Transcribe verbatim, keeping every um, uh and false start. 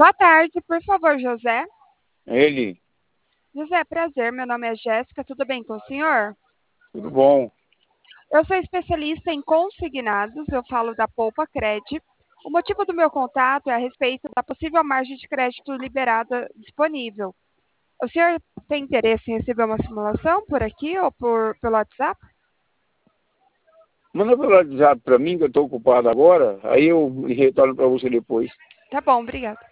Boa tarde, por favor, José. Ele, José, prazer, meu nome é Jéssica, tudo bem com o senhor? tudo bom? Eu sou especialista em consignados, eu falo da Poupa Cred. O motivo do meu contato é a respeito da possível margem de crédito liberada disponível. O senhor tem interesse em receber uma simulação por aqui ou por, pelo WhatsApp? Manda pelo WhatsApp para mim, que eu estou ocupado agora, aí eu retorno para você depois. Tá bom, obrigada.